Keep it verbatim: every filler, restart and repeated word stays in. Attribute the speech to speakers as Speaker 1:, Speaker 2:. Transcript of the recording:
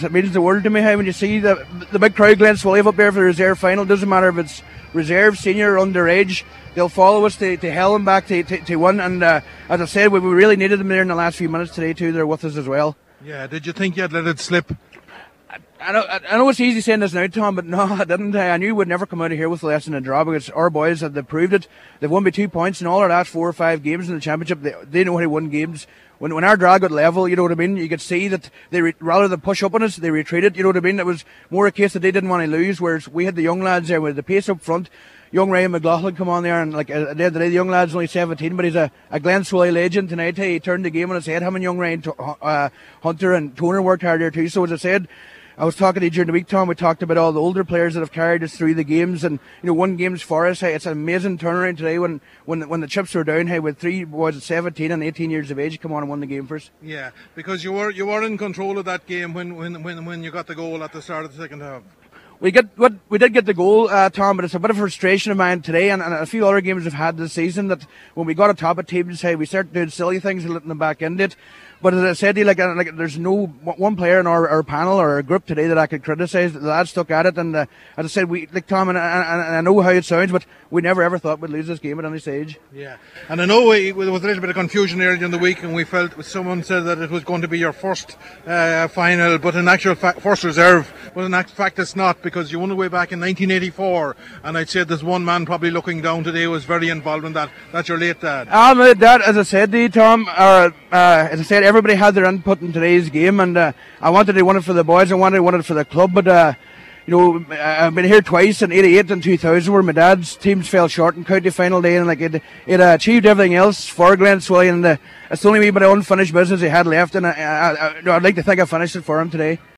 Speaker 1: it means the world to me. How when you see the the big crowd, Glen Swilly up there for the reserve final, doesn't matter if it's reserve, senior, or underage, they'll follow us to, to hell and back to, to, to win. And uh, as I said, we, we really needed them there in the last few minutes today too. They're with us as well.
Speaker 2: Yeah, did you think you'd let it slip?
Speaker 1: I know, I know it's easy saying this now, Tom, but no, I didn't. I knew we'd never come out of here with less than a draw because our boys had they proved it. They've won by two points in all our last four or five games in the championship. They, they know how to win games. When when our draw got level, you know what I mean, you could see that they re, rather than push up on us, they retreated. You know what I mean. It was more a case that they didn't want to lose, whereas we had the young lads there with the pace up front. Young Ryan McLaughlin come on there, and like at the end of the day, the young lad's only seventeen, but he's a, a Glen Swilly legend tonight. He turned the game on its head. Him and young Ryan uh, Hunter and Toner worked hard there too. So as I said, I was talking to you during the week, Tom. We talked about all the older players that have carried us through the games, and you know, won games for us. Hey, it's an amazing turnaround today. When when when the chips were down, hey, with three boys at seventeen and eighteen years of age, come on and won the game for us.
Speaker 2: Yeah, because you were you were in control of that game when when when, when you got the goal at the start of the second half.
Speaker 1: We get what we did get the goal, uh, Tom, but it's a bit of a frustration of mine today, and, and a few other games we've had this season that when we got on top of teams, hey, we started doing silly things and letting them back into it. But as I said, like, like there's no one player in our, our panel or our group today that I could criticise. The lads stuck at it, and uh, as I said, we like Tom, and, and, and I know how it sounds, but we never ever thought we'd lose this game at any stage.
Speaker 2: Yeah, and I know we, there was a little bit of confusion earlier in the week, and we felt someone said that it was going to be your first uh, final, but in actual fact, first reserve. But in fact, it's not, because you won away back in nineteen eighty-four, and I'd say there's one man probably looking down today who was very involved in that. That's your late dad.
Speaker 1: Um, that, as I said to you, Tom, uh, uh, as I said, everybody had their input in today's game, and uh, I wanted to win it for the boys, I wanted to win it for the club, but uh, you know, I've been here twice in eighty-eight and two thousand where my dad's teams fell short in county final day, and like it, it uh, achieved everything else for Glen Swilly, and uh, it's the only wee bit of unfinished business he had left, and I, I, I, I'd like to think I finished it for him today.